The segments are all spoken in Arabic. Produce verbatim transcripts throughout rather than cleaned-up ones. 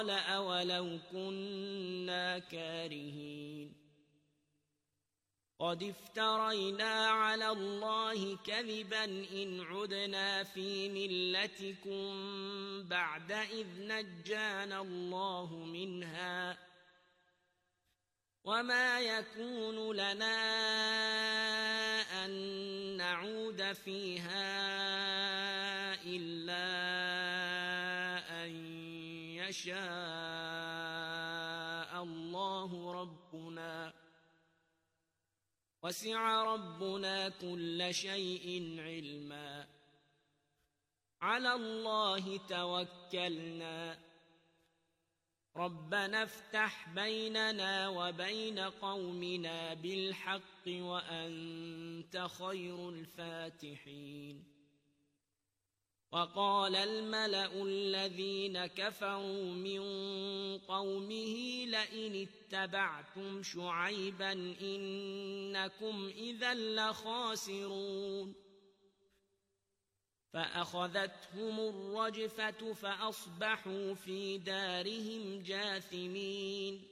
أولو كنا كارهين قد افترينا على الله كذبا إن عدنا في ملتكم بعد إذ نجانا الله منها وما يكون لنا أن نعود فيها إلا أن يشاء الله ربنا وسع ربنا كل شيء علما على الله توكلنا ربنا افتح بيننا وبين قومنا بالحق وأنت خير الفاتحين وقال الملأ الذين كفروا من قومه لئن اتبعتم شعيبا إنكم إذا لخاسرون فأخذتهم الرجفة فأصبحوا في دارهم جاثمين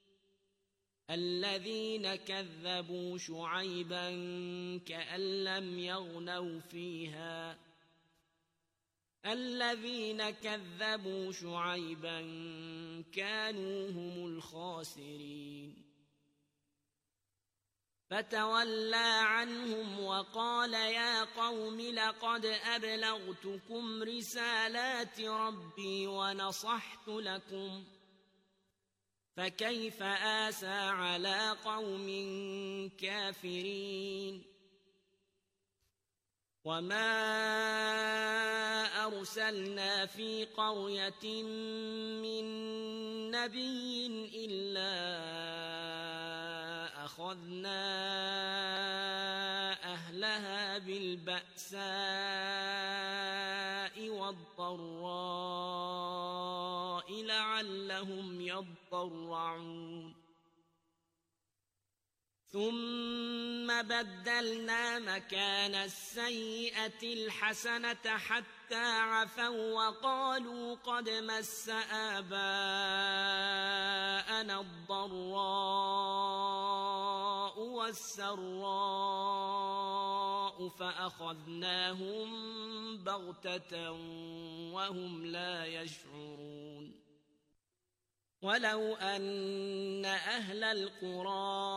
الذين كذبوا شعيبا كأن لم يغنوا فيها الذين كذبوا شعيبا كانوا هم الخاسرين فتولى عنهم وقال يا قوم لقد أبلغتكم رسالات ربي ونصحت لكم فكيف آسى على قوم كافرين وما أرسلنا في قرية من نبي إلا أخذنا أهلها بالبأساء والضراء لعلهم يضرعون ثم بدلنا مكان السيئة الحسنة حتى عفوا وقالوا قد مس آباءنا الضراء والسراء فأخذناهم بغتة وهم لا يشعرون ولو أن أهل القرى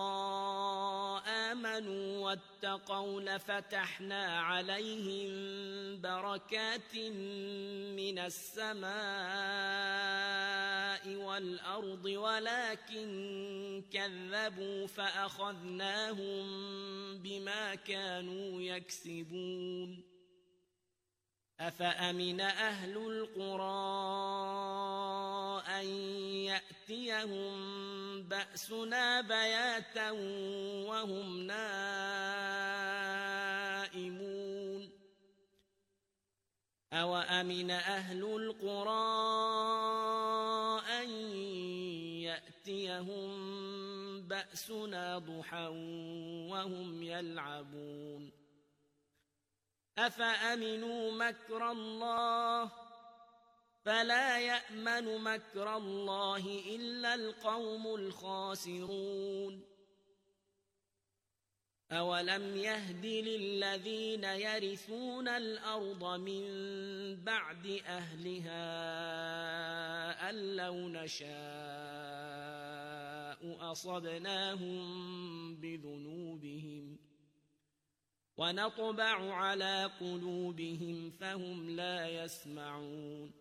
آمنوا واتقوا لفتحنا عليهم بركات من السماء والأرض ولكن كذبوا فأخذناهم بما كانوا يكسبون أفأمن أهل القرى أن يأتيهم بأسنا بياتا وهم نائمون أوأمن أهل القرى أن يأتيهم بأسنا ضحى وهم يلعبون أفأمنوا مكر الله فلا يأمن مكر الله إلا القوم الخاسرون أولم يهد للذين يرثون الأرض من بعد أهلها أن لو نشاء أصبناهم بذنوبهم ونطبع على قلوبهم فهم لا يسمعون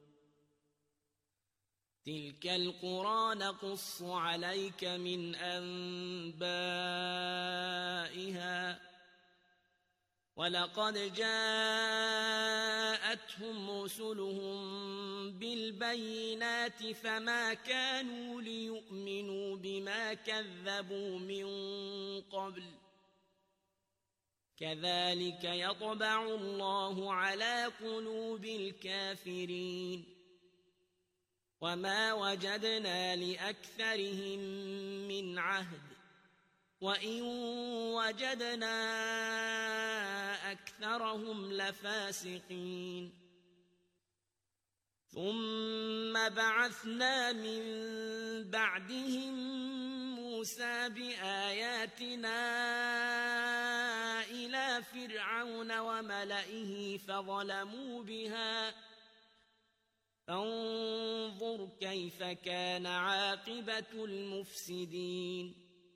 تلك القرى نقص عليك من أنبائها ولقد جاءتهم رسلهم بالبينات فما كانوا ليؤمنوا بما كذبوا من قبل كذلك يطبع الله على قلوب الكافرين وما وجدنا لأكثرهم من عهد وإن وجدنا أكثرهم لفاسقين ثم بعثنا من بعدهم موسى بآياتنا إلى فرعون وملئه فظلموا بها فانظر كيف كان عاقبة المفسدين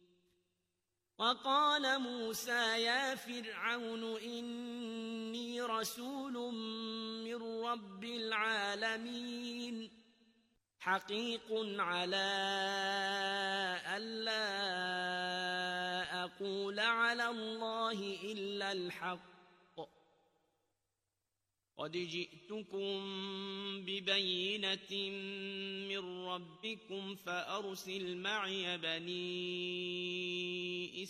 وقال موسى يا فرعون إني رسول من رب العالمين حقيق على ألا أقول على الله إلا الحق قد جئتكم ببينة من ربكم فأرسل معي بني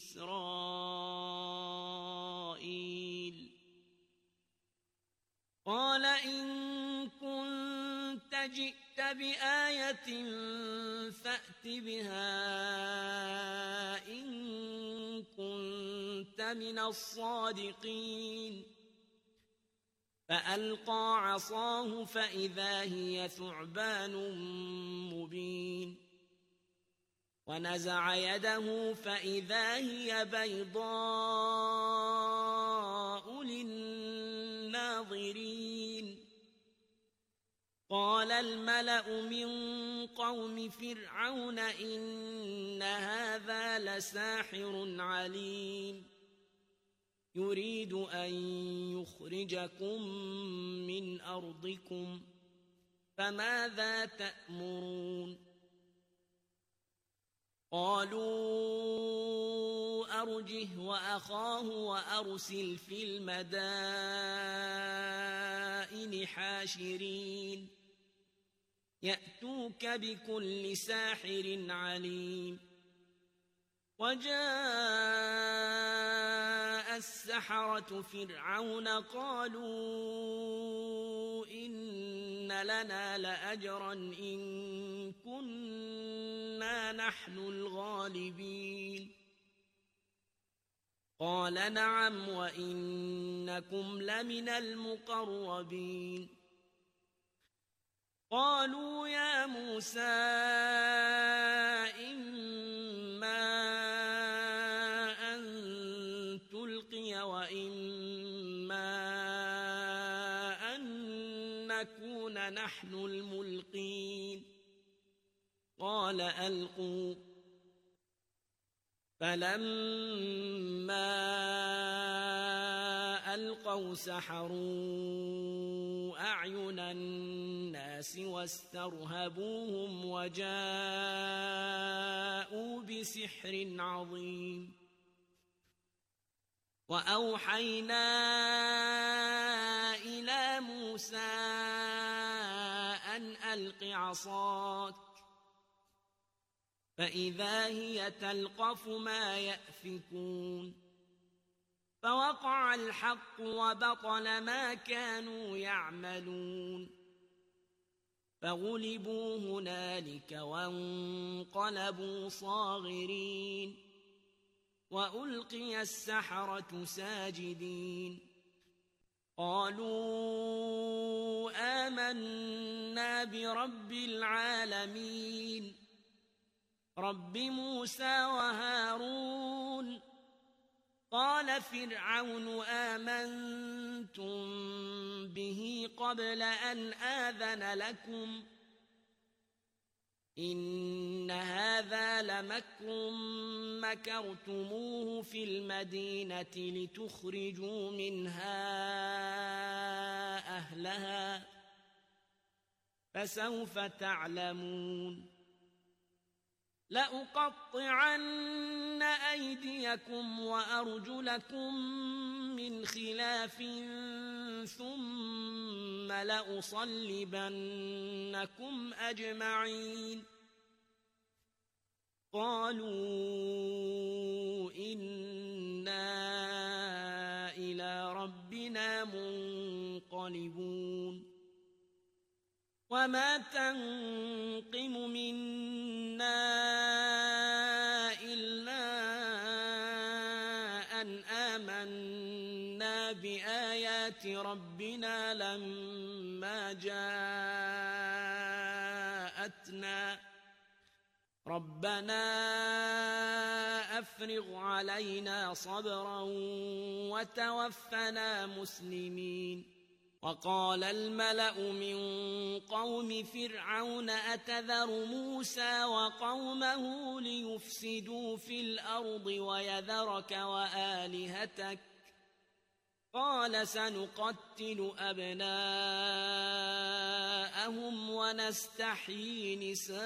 إسرائيل قال إن كنت جئت بآية فأت بها إن كنت من الصادقين فألقى عصاه فإذا هي ثعبان مبين ونزع يده فإذا هي بيضاء للناظرين قال الملأ من قوم فرعون إن هذا لساحر عليم يريد أن يخرجكم من أرضكم فماذا تأمرون قالوا أرجه وأخاه وأرسل في المدائن حاشرين يأتوك بكل ساحر عليم وجاء السحرة فرعون قالوا إن لنا لأجرا إن كنا نحن الغالبين قال نعم وإنكم لمن المقربين قالوا يا موسى إما وإما أن نكون نحن الملقين قال ألقوا فلما ألقوا سحروا أعين الناس واسترهبوهم وجاءوا بسحر عظيم وأوحينا إلى موسى أن ألق عصاك فإذا هي تلقف ما يأفكون فوقع الحق وبطل ما كانوا يعملون فغلبوا هنالك وانقلبوا صاغرين وألقي السحرة ساجدين قالوا آمنا برب العالمين رب موسى وهارون قال فرعون آمنتم به قبل أن آذن لكم إن هذا لمكر مكرتموه في المدينة لتخرجوا منها أهلها فسوف تعلمون لأقطعن أيديكم وأرجلكم من خلاف ثم لأصلبنكم أجمعين قالوا إنا إلى ربنا منقلبون وما تنقم منا إلا أن آمنا بآيات ربنا لما جاءتنا ربنا أفرغ علينا صبرا وتوفنا مسلمين وقال الملأ من قوم فرعون أتذر موسى وقومه ليفسدوا في الأرض ويذرك وآلهتك قال سنقتل أبناءهم ونستحيي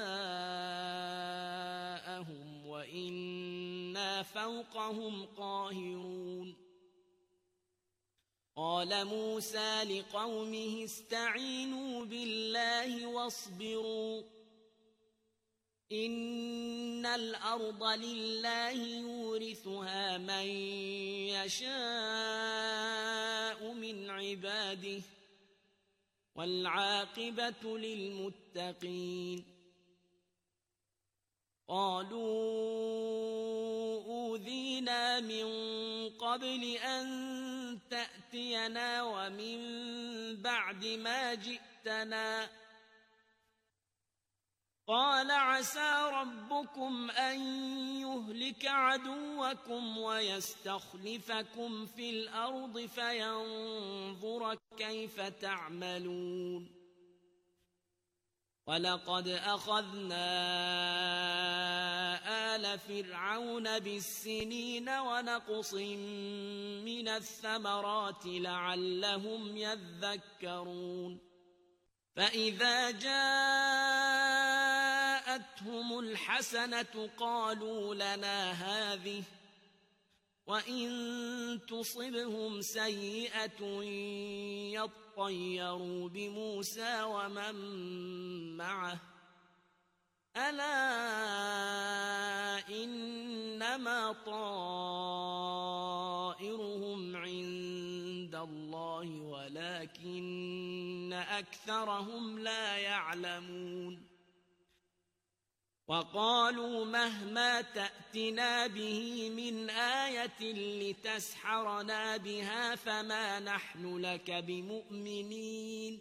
نساءهم وإنا فوقهم قاهرون قال موسى لقومه استعينوا بالله واصبروا إن الأرض لله يورثها من يشاء من عباده والعاقبة للمتقين قالوا أوذينا من قبل أن تأتينا ومن بعد ما جئتنا قال عسى ربكم أن يهلك عدوكم ويستخلفكم في الأرض فينظر كيف تعملون ولقد أخذنا آل فرعون بالسنين ونقص من الثمرات لعلهم يذكرون فإذا جاءتهم الحسنة قالوا لنا هذه وإن تصبهم سيئة يطيروا بموسى ومن معه ألا إنما طائرهم عند الله ولكن أكثرهم لا يعلمون وقالوا مهما تأتنا به من آية لتسحرنا بها فما نحن لك بمؤمنين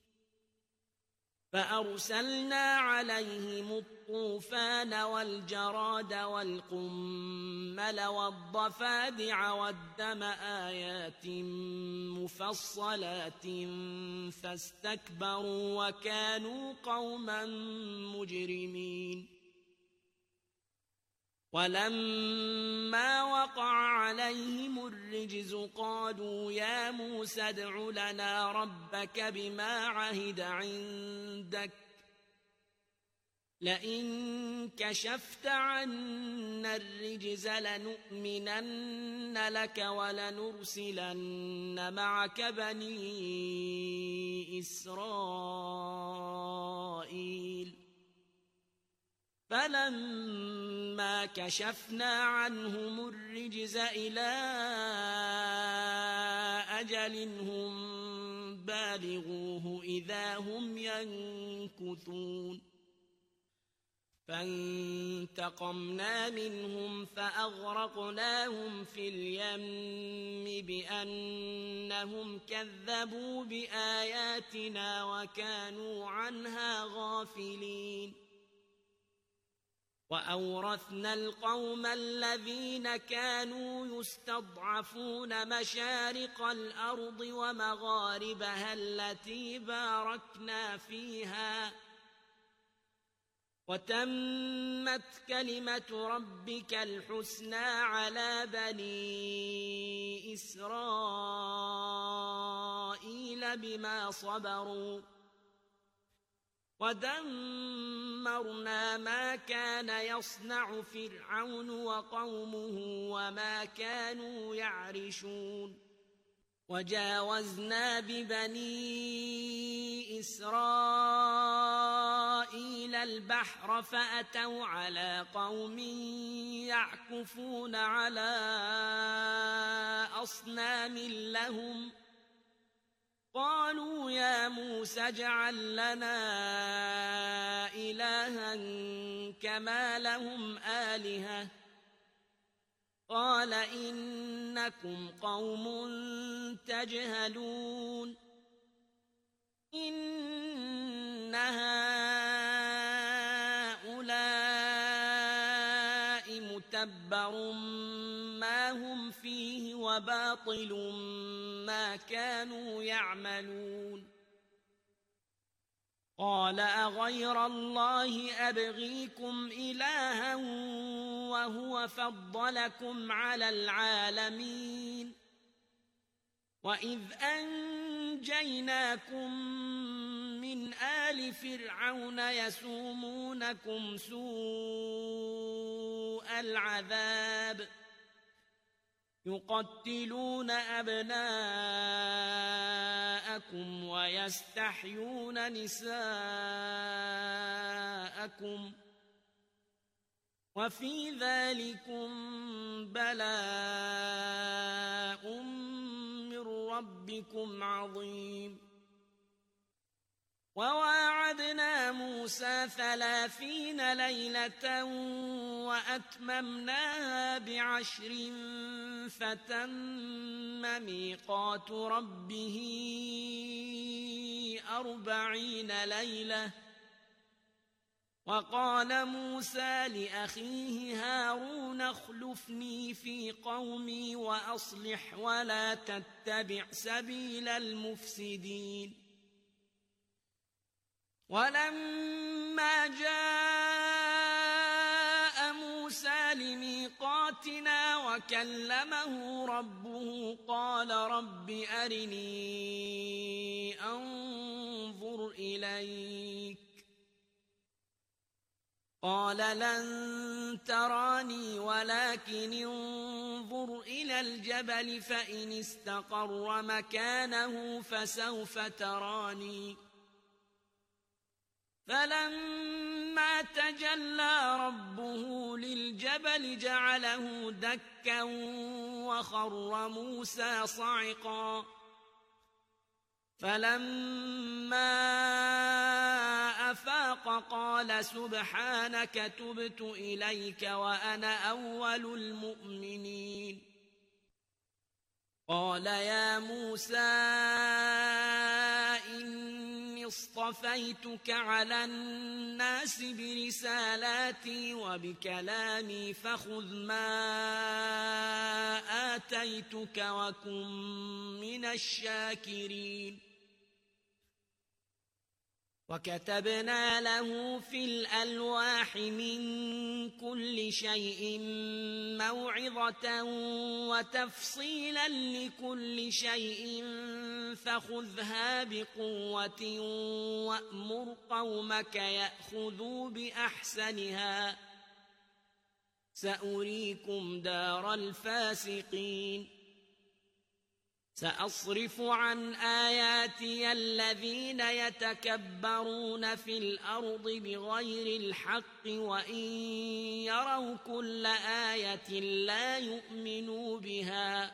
فأرسلنا عليهم الطوفان والجراد والقمل والضفادع والدم آيات مفصلات فاستكبروا وكانوا قوما مجرمين ولما وقع عليهم الرجز قالوا يا موسى ادع لنا ربك بما عهد عندك لئن كشفت عنا الرجز لنؤمنن لك ولنرسلن معك بني إسرائيل فلما كشفنا عنهم الرجز إلى أجل هم بالغوه إذا هم ينكثون فانتقمنا منهم فأغرقناهم في اليم بأنهم كذبوا بآياتنا وكانوا عنها غافلين وأورثنا القوم الذين كانوا يستضعفون مشارق الأرض ومغاربها التي باركنا فيها وتمت كلمة ربك الحسنى على بني إسرائيل بما صبروا ودمرنا ما كان يصنع فرعون وقومه وما كانوا يعرشون وجاوزنا ببني إسرائيل البحر فأتوا على قوم يعكفون على أصنام لهم قالوا يا موسى اجعل لنا إلها كما لهم آلهة قال إنكم قوم تجهلون إن هؤلاء متبر ما هم فيه وباطل ما كانوا يعملون قال أغير الله أبغيكم إلها وهو فضلكم على العالمين وإذ أنجيناكم من آل فرعون يسومونكم سوء العذاب يقتلون أبناءكم ويستحيون نساءكم وفي ذلكم بلاء من ربكم عظيم وواعدنا موسى ثلاثين ليلة وأتممناها بعشر فتم ميقات ربه أربعين ليلة وقال موسى لأخيه هارون اخلفني في قومي وأصلح ولا تتبع سبيل المفسدين ولما جاء موسى لميقاتنا وكلمه ربه قال رب أرني أنظر إليك قال لن تراني ولكن انظر إلى الجبل فإن استقر مكانه فسوف تراني فلما تجلى ربه للجبل جعله دكا وخر موسى صعقا فلما أفاق قال سبحانك تبت إليك وأنا أول المؤمنين قال يا موسى إني اصطفيتك على الناس برسالاتي وبكلامي فخذ ما آتيتك وكن من الشاكرين وكتبنا له في الألواح من كل شيء موعظة وتفصيلا لكل شيء فخذها بقوة وأمر قومك يأخذوا بأحسنها سأريكم دار الفاسقين سأصرف عن آياتي الذين يتكبرون في الأرض بغير الحق وإن يروا كل آية لا يؤمنوا بها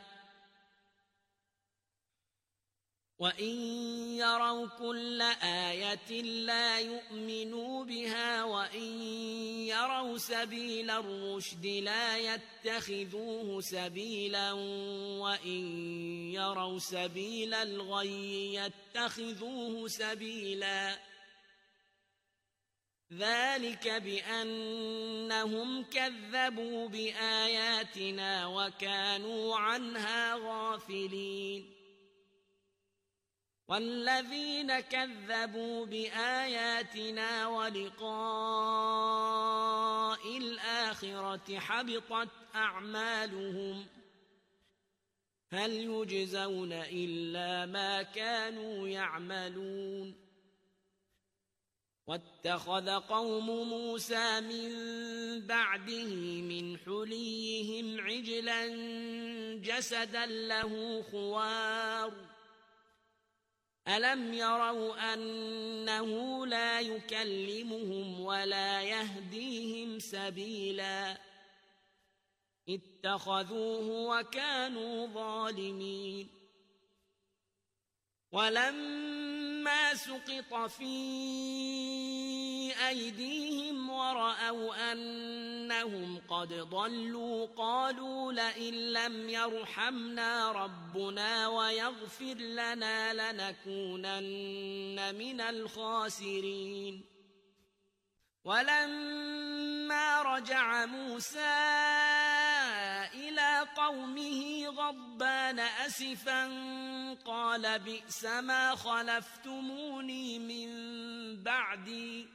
وإن يروا كل آية لا يؤمنوا بها وإن يروا سبيل الرشد لا يتخذوه سبيلا وإن يروا سبيل الغي يتخذوه سبيلا ذلك بأنهم كذبوا بآياتنا وكانوا عنها غافلين والذين كذبوا بآياتنا ولقاء الآخرة حبطت أعمالهم هل يجزون إلا ما كانوا يعملون واتخذ قوم موسى من بعده من حليهم عجلا جسدا له خوار ألم يروا أنه لا يكلمهم ولا يهديهم سبيلا اتخذوه وكانوا ظالمين ولما سقط في أيديهم ورأوا أنهم قد ضلوا قالوا لئن لم يرحمنا ربنا ويغفر لنا لنكونن من الخاسرين ولما فرجع موسى إلى قومه غضبان أسفا قال بئس ما خلفتموني من بعدي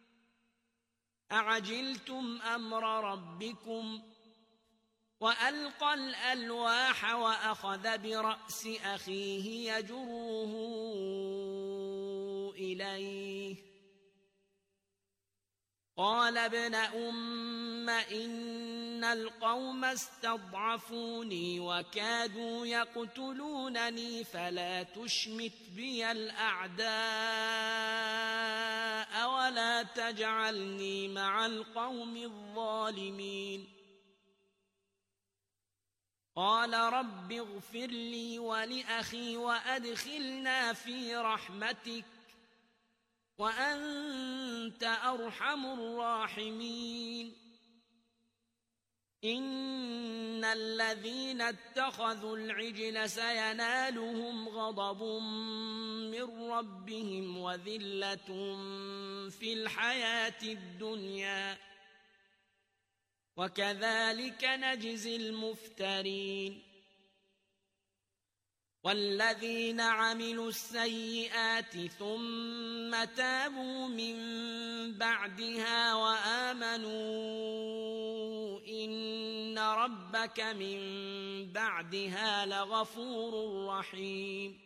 أعجلتم أمر ربكم وألقى الألواح وأخذ برأس أخيه يجره إليه قال ابن أم إن القوم استضعفوني وكادوا يقتلونني فلا تشمت بي الأعداء ولا تجعلني مع القوم الظالمين قال رب اغفر لي ولأخي وأدخلنا في رحمتك وأنت أرحم الراحمين إن الذين اتخذوا العجل سينالهم غضب من ربهم وذلة في الحياة الدنيا وكذلك نجزي المفترين والذين عملوا السيئات ثم تابوا من بعدها وآمنوا إن ربك من بعدها لغفور رحيم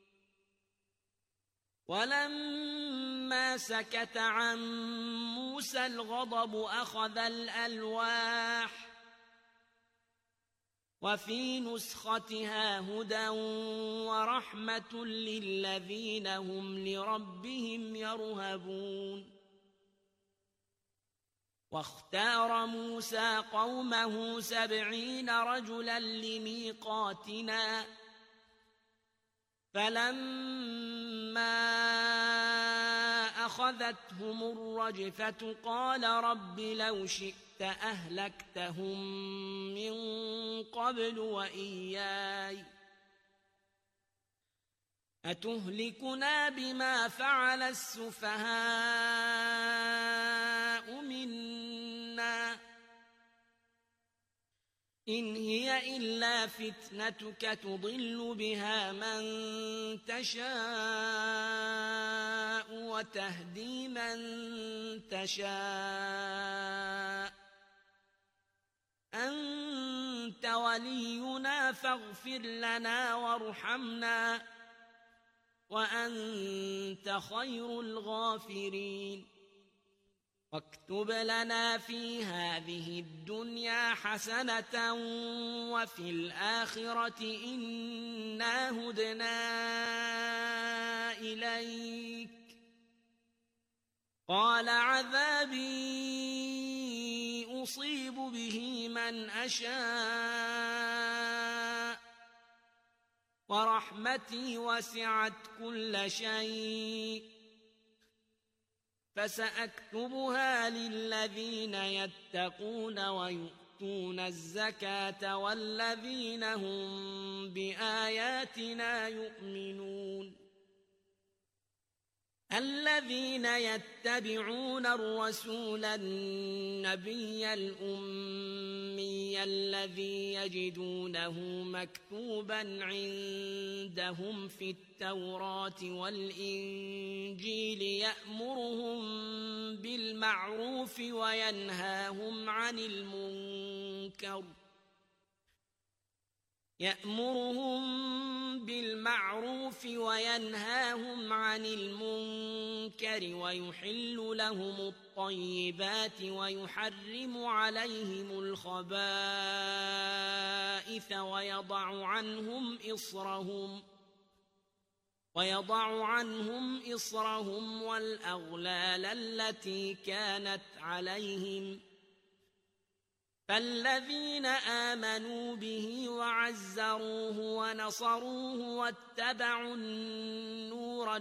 ولما سكت عن موسى الغضب أخذ الألواح وفي نسختها هدى ورحمة للذين هم لربهم يرهبون واختار موسى قومه سبعين رجلا لميقاتنا فلما أخذتهم الرجفة قال رب لو شئت أهلكتهم من قبل وإياي أتهلكنا بما فعل السفهاء منا إن هي إلا فتنتك تضل بها من تشاء وتهدي من تشاء أنت ولينا فاغفر لنا وارحمنا وأنت خير الغافرين واكتب لنا في هذه الدنيا حسنة وفي الآخرة إنا هدنا إليك قال عذابي أصيب به من أشاء ورحمتي وسعت كل شيء فسأكتبها للذين يتقون ويؤتون الزكاة والذين هم بآياتنا يؤمنون الذين يتبعون الرسول النبي الأمي الذي يجدونه مكتوبا عندهم في التوراة والإنجيل يأمرهم بالمعروف وينهاهم عن المنكر يأمرهم بالمعروف وينهاهم عن المنكر ويحل لهم الطيبات ويحرم عليهم الخبائث ويضع عنهم إصرهم ويضع عنهم إصرهم والأغلال التي كانت عليهم فالذين آمنوا به وعزروه ونصروه واتبعوا النور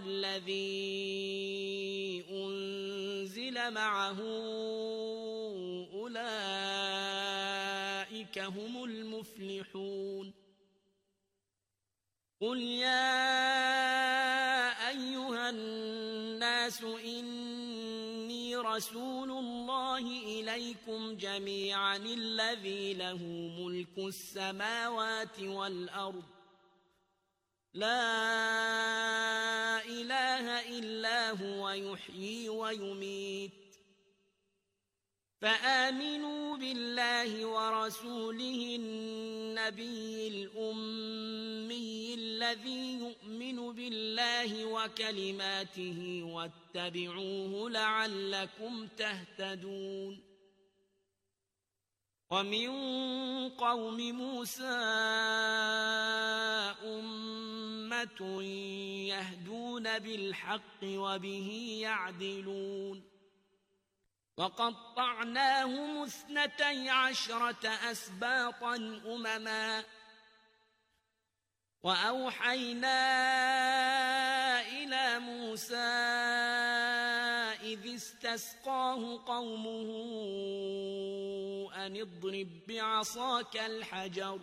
الذي أنزل معه أولئك هم المفلحون قل يا أيها الناس إني رسول الله إليكم جميعا الذي له ملك السماوات والأرض لا إله إلا هو يحيي ويميت فآمنوا بالله ورسوله النبي الأمي الذي يؤمن بالله وكلماته واتبعوه لعلكم تهتدون ومن قوم موسى أمة يهدون بالحق وبه يعدلون وقطعناهم اثنتي عشرة أسباطا أمما وأوحينا إلى موسى إذ استسقاه قومه أن اضرب بعصاك الحجر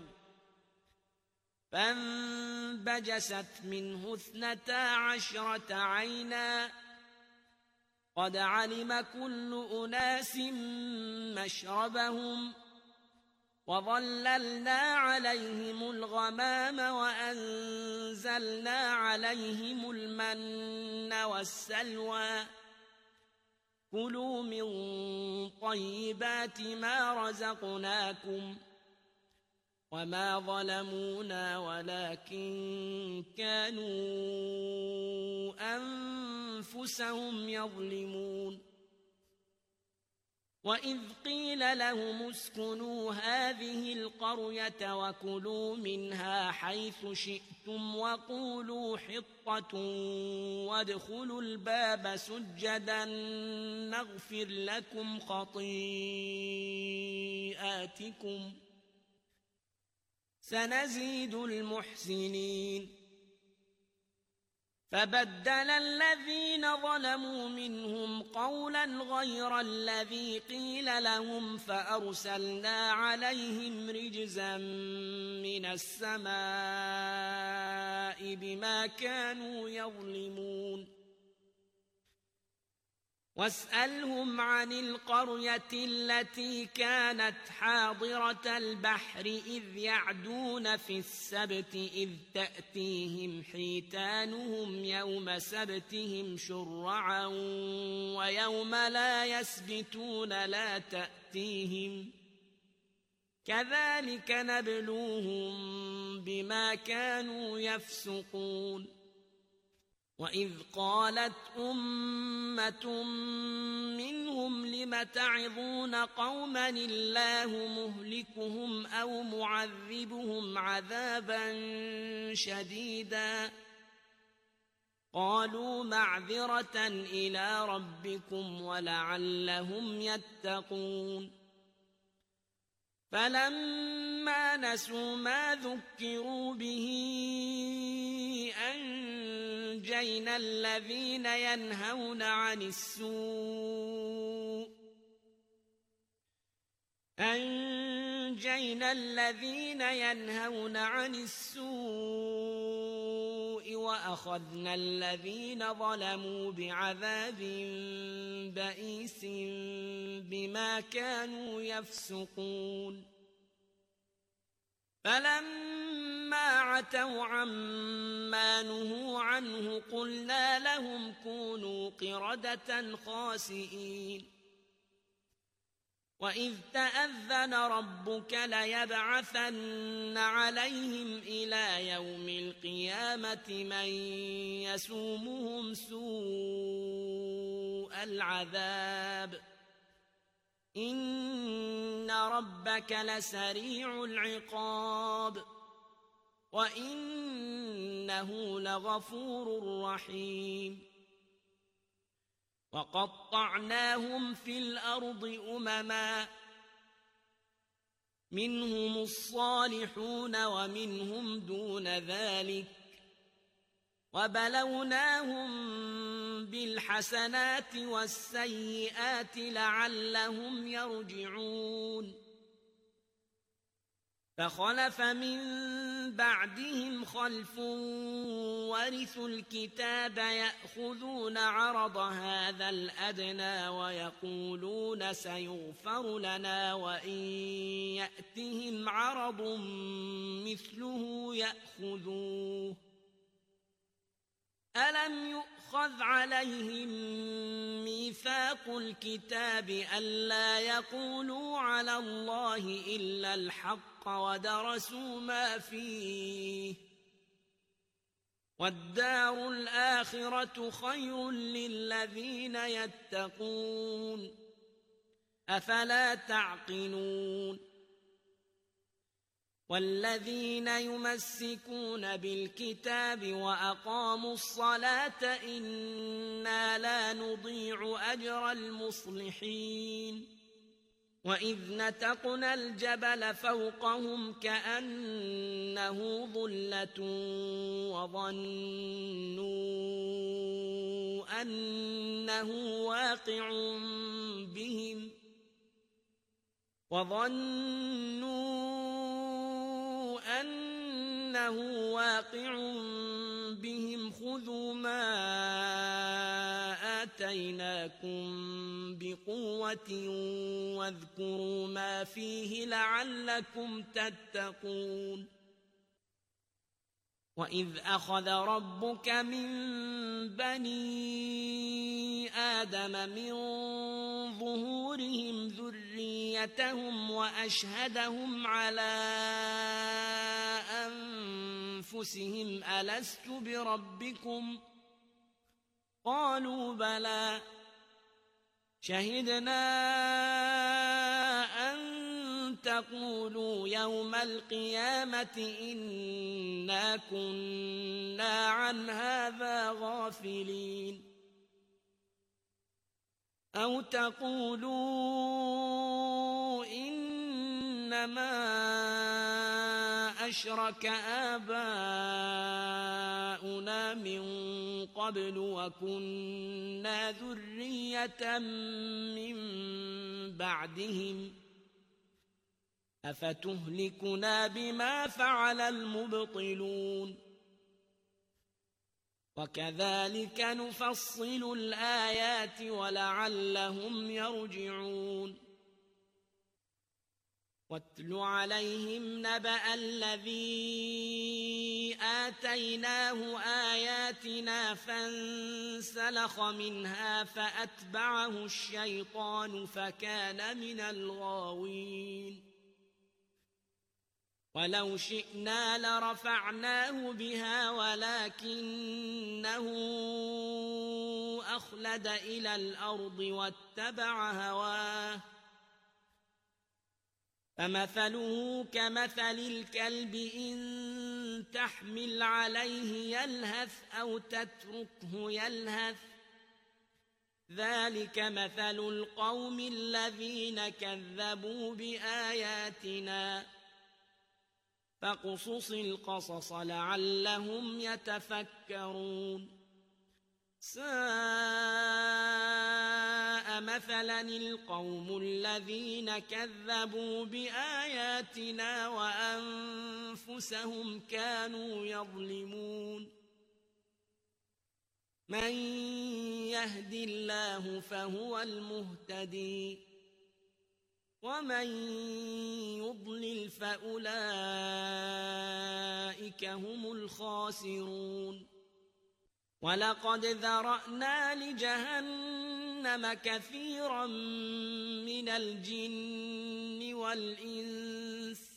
فانبجست منه اثنتا عشرة عينا قد علم كل أناس مشربهم وظللنا عليهم الغمام وأنزلنا عليهم المن والسلوى كلوا من طيبات ما رزقناكم وما ظلمونا ولكن كانوا أنفسهم يظلمون وإذ قيل لهم اسكنوا هذه القرية وكلوا منها حيث شئتم وقولوا حطة وادخلوا الباب سجدا نغفر لكم خطيئاتكم سنزيد المحسنين فبدل الذين ظلموا منهم قولا غير الذي قيل لهم فأرسلنا عليهم رجزا من السماء بما كانوا يظلمون واسألهم عن القرية التي كانت حاضرة البحر إذ يعدون في السبت إذ تأتيهم حيتانهم يوم سبتهم شرعا ويوم لا يسبتون لا تأتيهم كذلك نبلوهم بما كانوا يفسقون وإذ قالت أمة منهم لم تعظون قوما الله مهلكهم أو معذبهم عذابا شديدا قالوا معذرة إلى ربكم ولعلهم يتقون فلما نسوا ما ذكروا به أنجينا الذين ينهون عن السوء أنجينا الذين ينهون عن السوء وأخذنا الذين ظلموا بعذاب بئيس بما كانوا يفسقون فلما عتوا عما نهوا عنه قلنا لهم كونوا قردة خاسئين وإذ تأذن ربك ليبعثن عليهم إلى يوم القيامة من يسومهم سوء العذاب إن ربك لسريع العقاب وإنه لغفور رحيم وقطعناهم في الأرض أمما منهم الصالحون ومنهم دون ذلك وبلوناهم بالحسنات والسيئات لعلهم يرجعون فخلف من بعدهم خلف ورثوا الكتاب يأخذون عرض هذا الأدنى ويقولون سيغفر لنا وإن يأتهم عرض مثله يأخذوه ألم يؤخذ عليهم ميثاق الكتاب ألا يقولوا على الله إلا الحق ودرسوا ما فيه والدار الآخرة خير للذين يتقون أفلا تعقلون والذين يمسكون بالكتاب وأقاموا الصلاة إنا لا نضيع أجر المصلحين وإذ نتقنا الجبل فوقهم كأنه ظلة وظنوا أنه واقع بهم وظنوا أنه واقع بهم خذوا ما آتيناكم بقوة واذكروا ما فيه لعلكم تتقون وإذ أخذ ربك من بني آدم من ظهورهم ذريتهم وأشهدهم على أنفسهم ألست بربكم قالوا بلى شهدنا أن تقولوا يوم القيامة إنا كنا عن هذا غافلين أو تقولوا إنما أشرك آباؤنا من قبل وكنا ذرية من بعدهم أفتهلكنا بما فعل المبطلون وكذلك نفصل الآيات ولعلهم يرجعون واتل عليهم نبأ الذي آتيناه آياتنا فانسلخ منها فأتبعه الشيطان فكان من الغاوين ولو شئنا لرفعناه بها ولكنه أخلد إلى الأرض واتبع هواه فمثله كمثل الكلب إن تحمل عليه يلهث أو تتركه يلهث ذلك مثل القوم الذين كذبوا بآياتنا فاقصص القصص لعلهم يتفكرون ساء مثلا القوم الذين كذبوا بآياتنا وأنفسهم كانوا يظلمون من يهد الله فهو المهتدي ومن يضلل فأولئك هم الخاسرون ولقد ذرأنا لجهنم كثيرا من الجن والإنس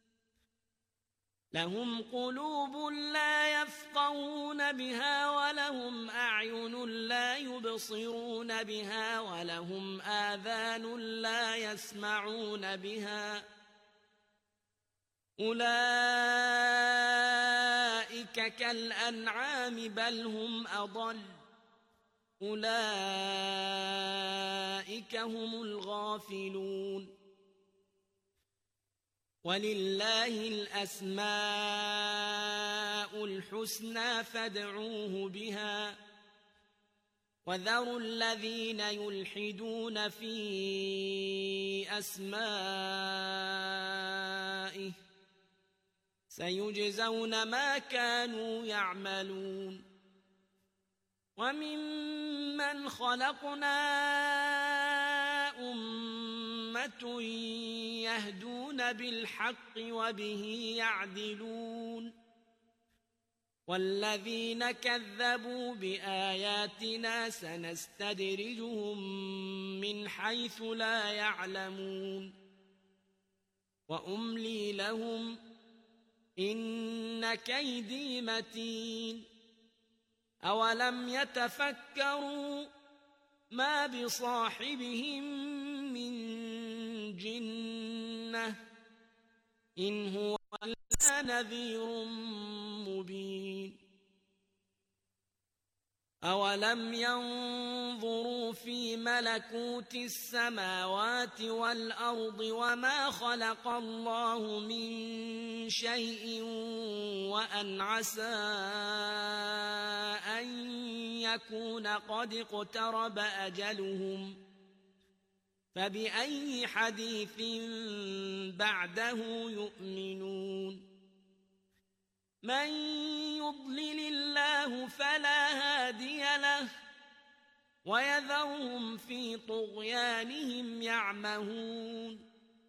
لهم قلوب لا يفقهون بها ولهم أعين لا يبصرون بها ولهم آذان لا يسمعون بها أولئك كالأنعام بل هم أضل أولئك هم الغافلون ولله الأسماء الحسنى فادعوه بها وذروا الذين يلحدون في أسمائه سيجزون ما كانوا يعملون وممن خلقنا أمة يهدون بالحق وبه يعدلون والذين كذبوا بآياتنا سنستدرجهم من حيث لا يعلمون وأملي لهم إن كيدي متين أولم يتفكروا ما بصاحبهم من جنة إن هو إلا نذير مبين أولم ينظروا في ملكوت السماوات والأرض وما خلق الله من شيء وأن عسى أن يكون قد اقترب أجلهم فبأي حديث بعده يؤمنون من يضلل الله فلا هادي له ويذرهم في طغيانهم يعمهون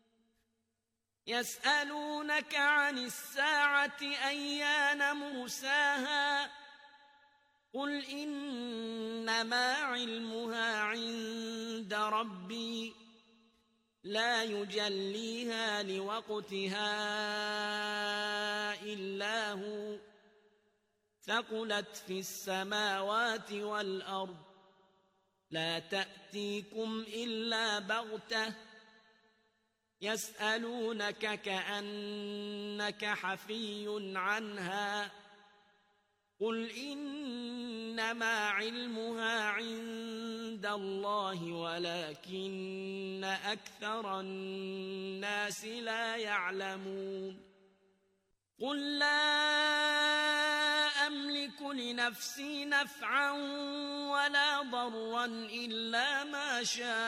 يسألونك عن الساعة أيان مرساها قل إنما علمها عند ربي لا يجليها لوقتها إلا هو ثقلت في السماوات والأرض لا تأتيكم إلا بغتة يسألونك كأنك حفي عنها قل إنما علمها عند الله ولكن أكثر الناس لا يعلمون قل لا أملك لنفسي نفعا ولا ضرا إلا ما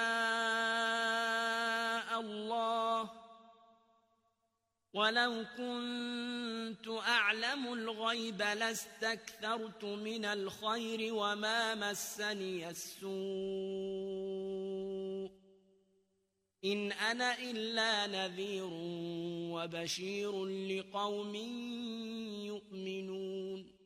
شاء الله ولو كنت أعلم الغيب لاستكثرت من الخير وما مسني السوء إن أنا إلا نذير وبشير لقوم يؤمنون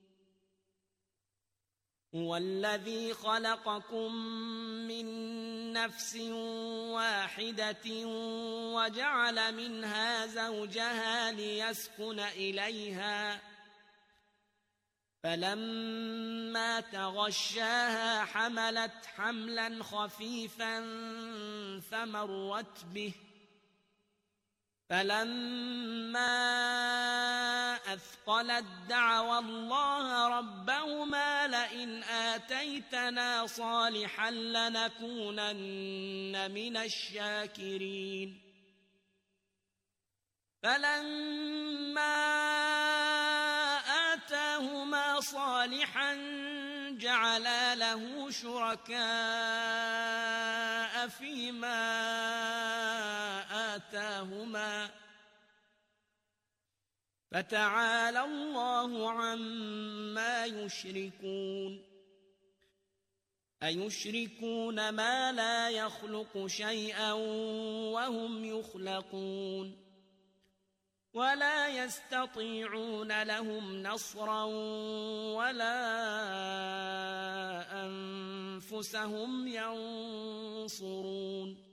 هو الذي خلقكم من نفس واحدة وجعل منها زوجها ليسكن إليها فلما تغشاها حملت حملا خفيفا فمرت به فلما أثقلت دعوا الله ربهما لئن آتيتنا صالحا لنكونن من الشاكرين فلما آتاهما صالحا جعلا له شركاء فيما آتاهما فتعالى الله عما يشركون أيشركون ما لا يخلق شيئا وهم يخلقون ولا يستطيعون لهم نصرا ولا أنفسهم ينصرون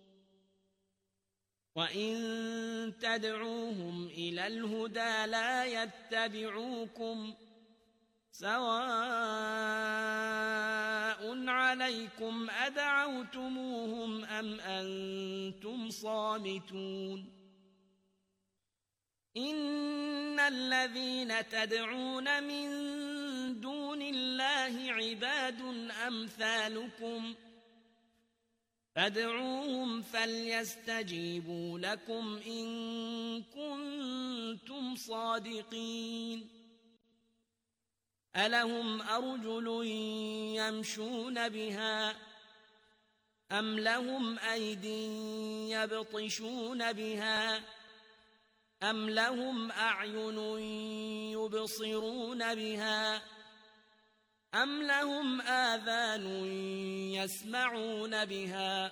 وإن تدعوهم إلى الهدى لا يتبعوكم سواء عليكم أدعوتموهم أم أنتم صامتون إن الذين تدعون من دون الله عباد أمثالكم فادعوهم فليستجيبوا لكم إن كنتم صادقين ألهم أرجل يمشون بها أم لهم أيد يبطشون بها أم لهم أعين يبصرون بها أم لهم آذان يسمعون بها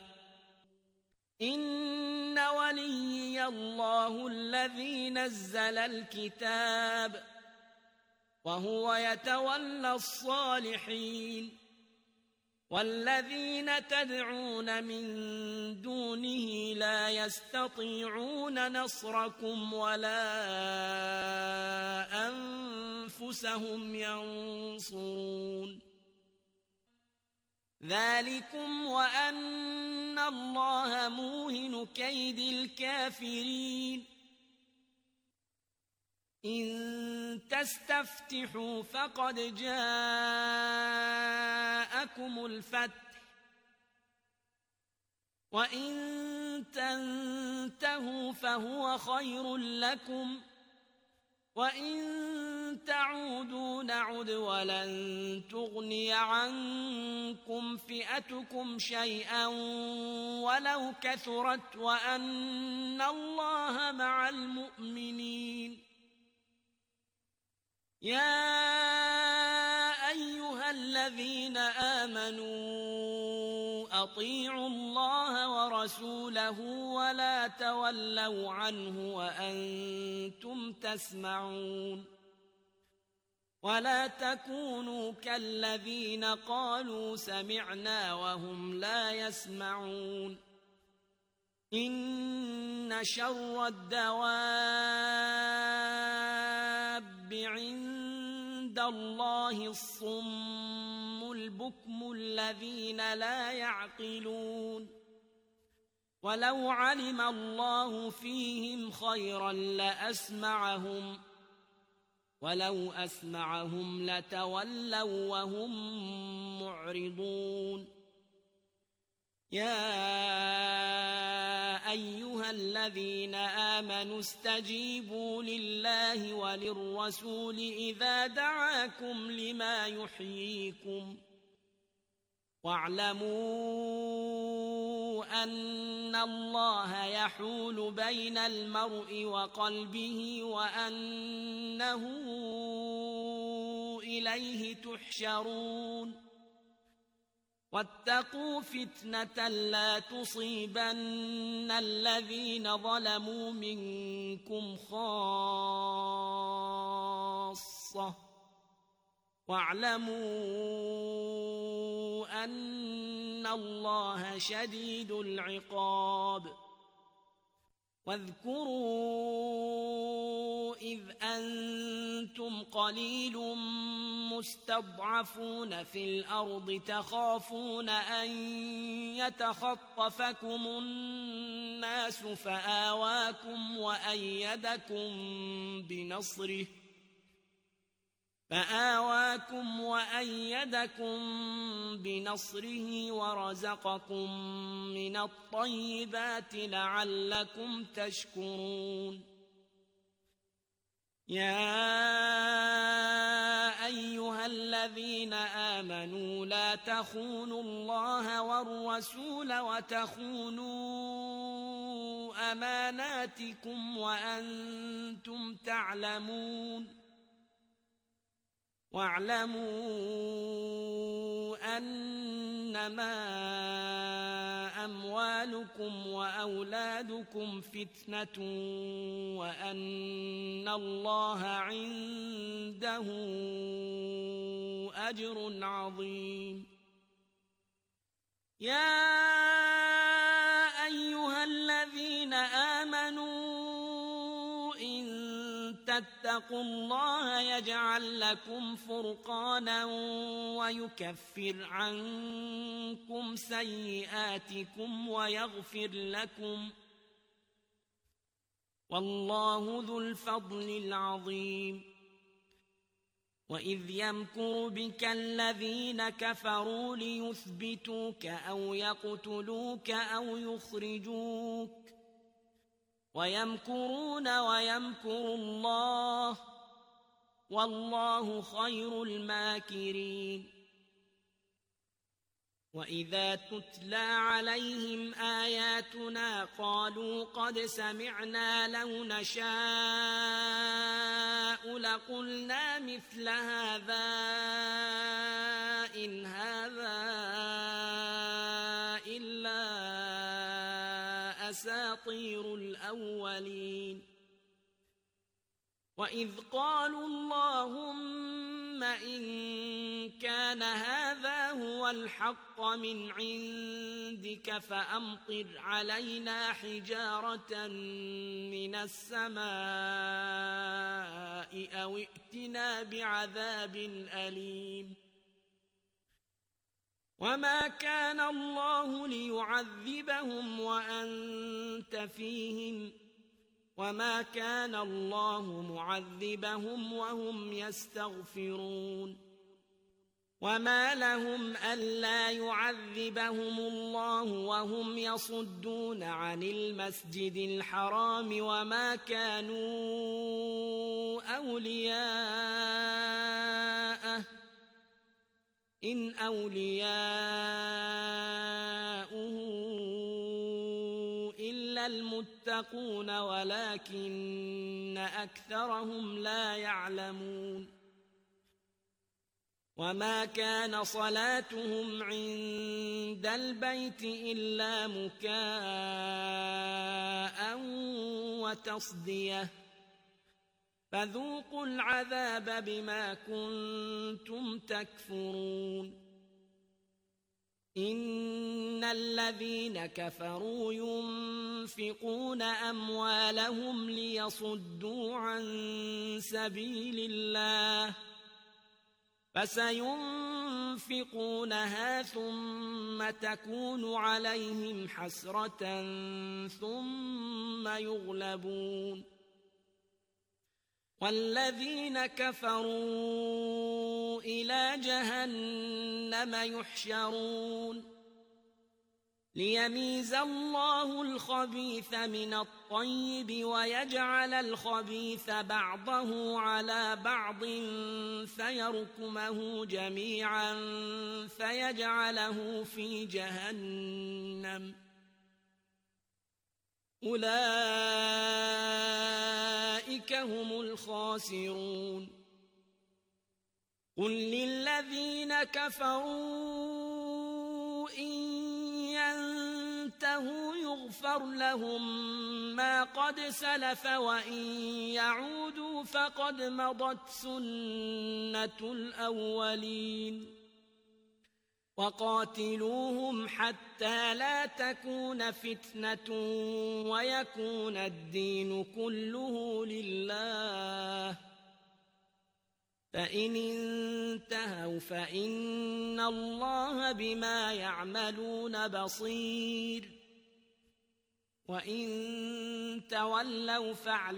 إن وليي الله الذي نزل الكتاب وهو يتولى الصالحين والذين تدعون من دونه لا يستطيعون نصركم ولا أنفسهم ينصرون ذلكم وأن الله موهن كيد الكافرين إن تستفتحوا فقد جاءكم الفتح وإن تنتهوا فهو خير لكم وإن تعودوا نعد ولن تغني عنكم فئتكم شيئا ولو كثرت وأن الله مع المؤمنين يا أيها الذين آمنوا أطيعوا الله ورسوله ولا تولوا عنه وأنتم تسمعون ولا تكونوا كالذين قالوا سمعنا وهم لا يسمعون إن شر الدواب عند الله الصم البكم الذين لا يعقلون ولو علم الله فيهم خيرا لأسمعهم ولو أسمعهم لتولوا وهم معرضون يا أيها الذين آمنوا استجيبوا لله وللرسول إذا دعاكم لما يحييكم واعلموا أن الله يحول بين المرء وقلبه وأنه إليه تحشرون واتقوا فتنة لا تصيبن الذين ظلموا منكم خاصة واعلموا أن الله شديد العقاب واذكروا إذ أنتم قليل مستضعفون في الأرض تخافون أن يتخطفكم الناس فآواكم وأيدكم بنصره فآواكم وأيدكم بنصره ورزقكم من الطيبات لعلكم تشكرون يا أيها الذين آمنوا لا تخونوا الله والرسول وتخونوا أماناتكم وأنتم تعلمون واعلموا أنما أموالكم وأولادكم فتنة وأن الله عنده أجر عظيم يا أيها الذين آمنوا تتقوا الله يجعل لكم فرقانا ويكفر عنكم سيئاتكم ويغفر لكم والله ذو الفضل العظيم وإذ يمكر بك الذين كفروا ليثبتوك أو يقتلوك أو يخرجوك ويمكرون ويمكر الله والله خير الماكرين وإذا تتلى عليهم آياتنا قالوا قد سمعنا لو نشاء لقلنا مثل هذا إن هذا إلا أساطير الأولين وإذ قالوا اللهم إن كان هذا هو الحق من عندك فأمطر علينا حجارة من السماء أو ائتنا بعذاب أليم وما كان الله ليعذبهم وأنت فيهم وما كان الله معذبهم وهم يستغفرون وما لهم ألا يعذبهم الله وهم يصدون عن المسجد الحرام وما كانوا أولياءه إن أولياؤه إلا المتقون ولكن أكثرهم لا يعلمون وما كان صلاتهم عند البيت إلا مكاء وتصدية فذوقوا العذاب بما كنتم تكفرون إن الذين كفروا ينفقون أموالهم ليصدوا عن سبيل الله فسينفقونها ثم تكون عليهم حسرة ثم يغلبون والذين كفروا إلى جهنم يحشرون ليميز الله الخبيث من الطيب ويجعل الخبيث بعضه على بعض فيركمه جميعا فيجعله في جهنم أولئك هم الخاسرون قل للذين كفروا إن ينتهوا يغفر لهم ما قد سلف وإن يعودوا فقد مضت سنة الأولين وقاتلوهم حتى لا تكون فتنة ويكون الدين كله لله فإن انتهوا فإن الله بما يعملون بصير وإن تولوا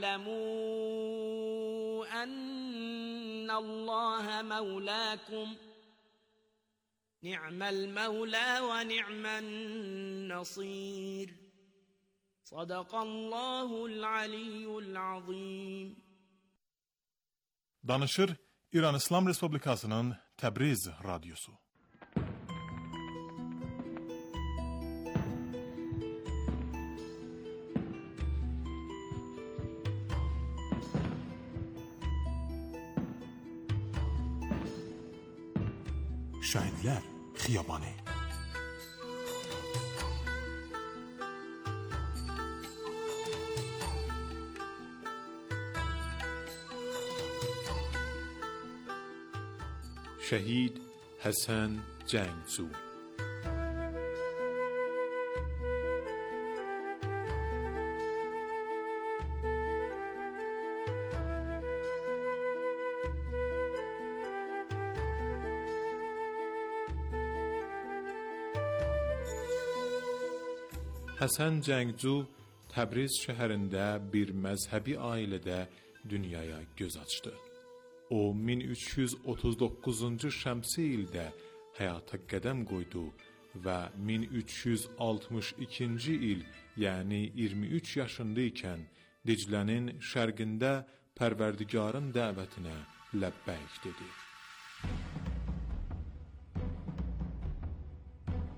فاعلموا أن الله مولاكم نعم المولى ونعم النصير صدق الله العلي العظيم. Danışır İran İslam Respublikası'nın Təbriz Radyosu. Şahitler Xiyabanı. Şehid Hasan Cangzu. Hasan Cangzu Təbriz şəhərində bir məzhəbi ailədə dünyaya göz açdı. O min üç yüz otuz doqquzuncu şəmsi ildə həyata qədəm qoydu və min üç yüz altmış ikinci il, yəni iyirmi üç yaşında ikən Diclənin şərqində Pərverdigarın dəvətinə ləbbəyk dedi.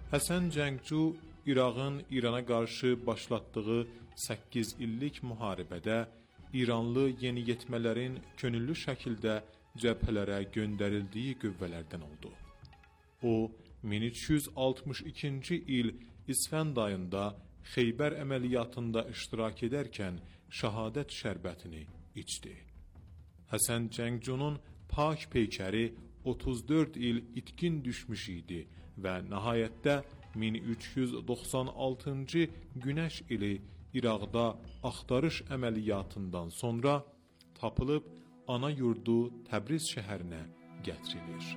Həsən Cəngcu İraqın İrana qarşı başlatdığı səkkiz illik müharibədə İranlı yeniyetmələrin könüllü şəkildə cəbhələrə göndərildiyi qüvvələrdən oldu. O, min üç yüz altmış ikinci il İsfənd ayında Xeybər əməliyyatında iştirak edərkən şəhadət şərbətini içdi. Həsən Cəngcunun pak peykəri otuz dörd il itkin düşmüş idi və nəhayətdə min üç yüz doxsan altıncı günəş ili İraqda axtarış əməliyyatından sonra tapılıb ana yurdu Təbriz şəhərinə gətirilir.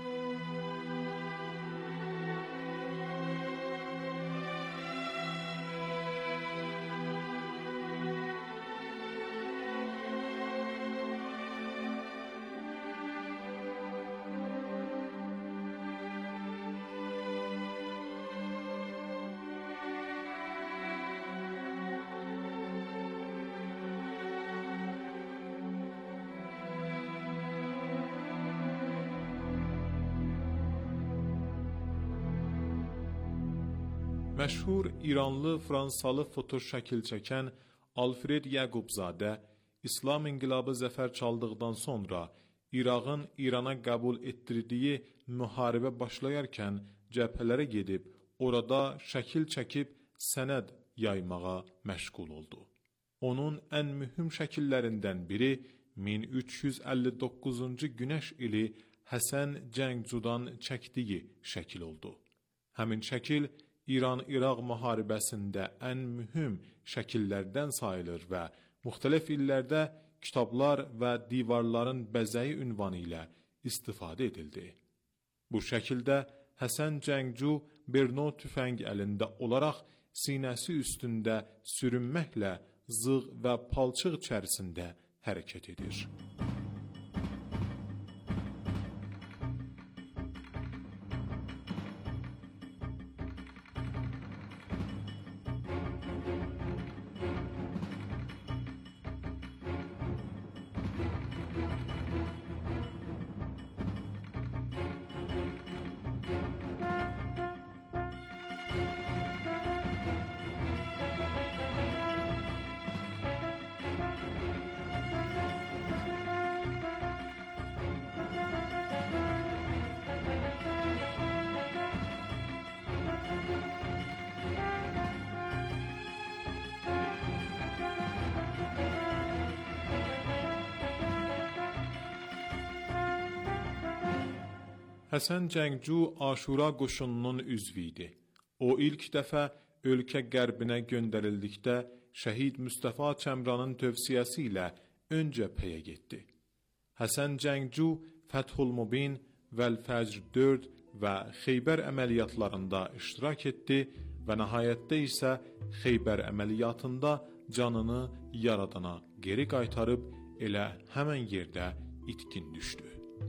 Məşhur İranlı Fransalı fotoşəkil çəkən Alfred Yaqubzadə İslam inqilabı zəfər çaldıqdan sonra İraqın İrana qəbul etdirdiyi müharibə başlayarkən cəbhələrə gedib orada şəkil çəkib sənəd yaymağa məşğul oldu. Onun ən mühüm şəkillərindən biri min üç yüz əlli doqquzuncu günəş ili Həsən Cəngcudan çəkdiyi şəkil oldu. Həmin şəkil İran-İraq müharibəsində ən mühüm şəkillərdən sayılır və müxtəlif illərdə kitablar və divarların bəzəyi ünvanı ilə istifadə edildi. Bu şəkildə Həsən Cəngcu Berno tüfəng əlində olaraq sinəsi üstündə sürünməklə zığ və palçıq içərisində hərəkət edir. Həsən Cəngcu Aşura qoşununun üzvü idi. O ilk dəfə ölkə qərbinə göndərildikdə şəhid Mustafa Çəmranın tövsiyəsi ilə ön cəbhəyə getdi. Həsən Cəngcu Fəthul Mubin, Vəl-Fəcr dörd və Xeybər əməliyyatlarında iştirak etdi və nəhayətdə isə Xeybər əməliyyatında canını yaradana geri qaytarıb elə həmən yerdə itkin düşdü.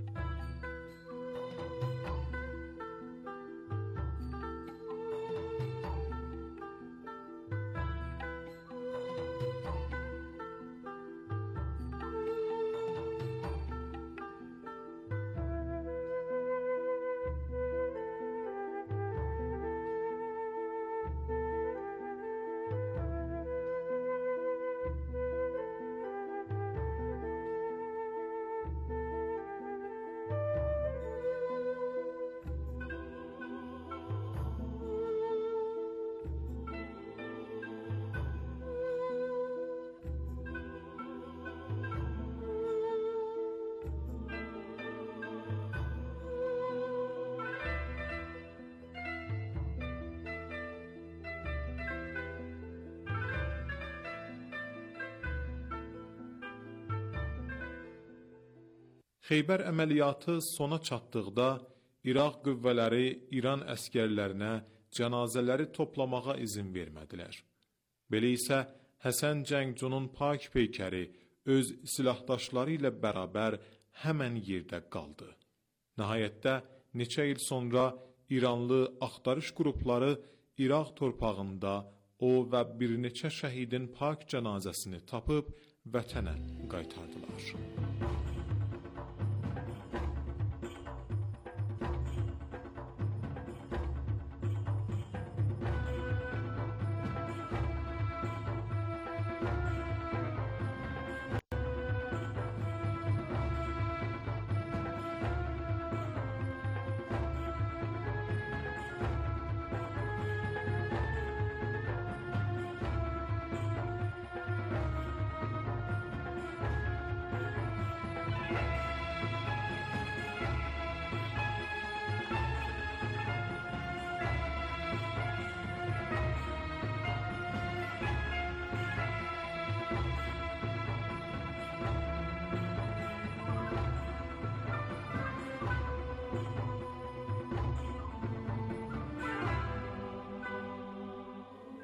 Xeybər əməliyyatı sona çatdıqda İraq qüvvələri İran əskərlərinə cənazələri toplamağa izin vermədilər. Belə isə Həsən Cəngcunun pak peykəri öz silahdaşları ilə bərabər həmən yerdə qaldı. Nəhayətdə neçə il sonra İranlı axtarış qrupları İraq torpağında o və bir neçə şəhidin pak cənazəsini tapıb vətənə qaytardılar.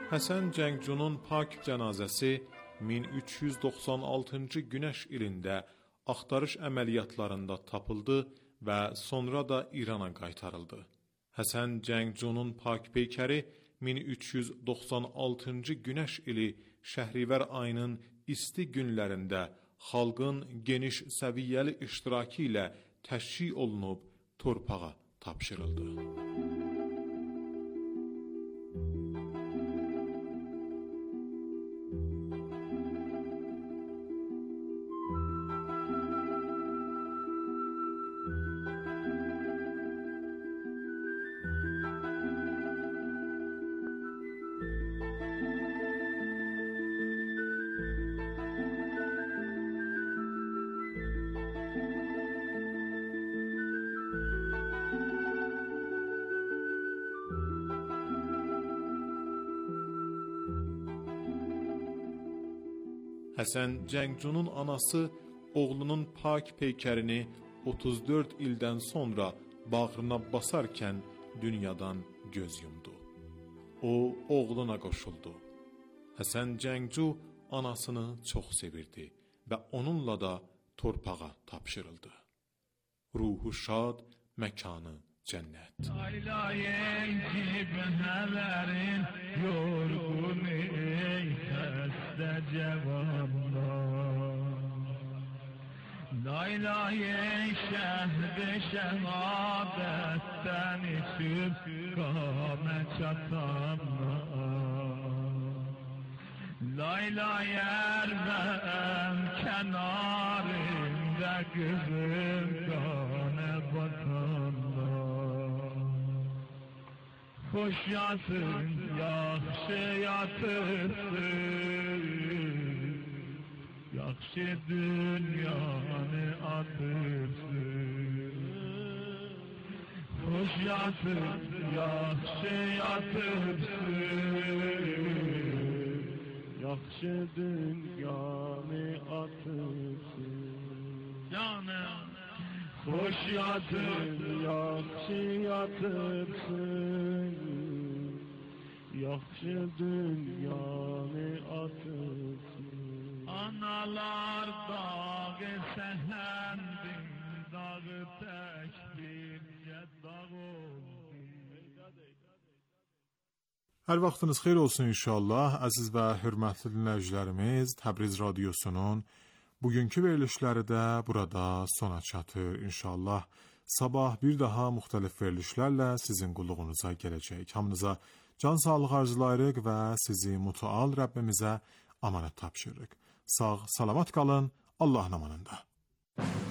Həsən Cəngcunun pak cənazəsi min üç yüz doxsan altıncı günəş ilində axtarış əməliyyatlarında tapıldı və sonra da İrana qaytarıldı. Həsən Cəngcunun pak peykəri min üç yüz doxsan altıncı günəş ili Şəhrivər ayının isti günlərində xalqın geniş səviyyəli iştirakı ilə təşkil olunub torpağa tapşırıldı. Həsən Cəngcunun anası oğlunun pak peykərini otuz dörd ildən sonra bağrına basarkən dünyadan göz yumdu. O, oğluna qoşuldu. Həsən Cəngcu anasını çox sevirdi və onunla da torpağa tapşırıldı. Ruhu şad, məkanı cənnət. Aylayın cibnələrin yorğun ey xəstə cavanlar. Aylayın şəhd-i şəhadətdən içib qamə çatanlar. Laylayər vəm kənarında qızım qanə batanlar. Xoş yatın, yaxşı yatırsın, yaxşı dünyanı atırsın. Xoş yatın, yaxşı yatırsın, yaxşı dünyanı atırsın. Canım, xoş yatın, yaxşı yatırsın, yaxşı dünyanı atırsın. Analar dağı səhəndir, dağı tək bircə dağ oldu. Hər vaxtınız xeyir olsun inşallah. Əziz və hörmətli dinləyicilərimiz, Təbriz radiosunun bugünkü verilişləri də burada sona çatır inşallah. Sabah bir daha müxtəlif verilişlərlə sizin qulluğunuza gələcək. Hamınıza can sağlığı arzulayırıq və sizi mütəal Rəbbimizə amanət tapşırırıq. Sağ, salamat qalın, Allahın amanında.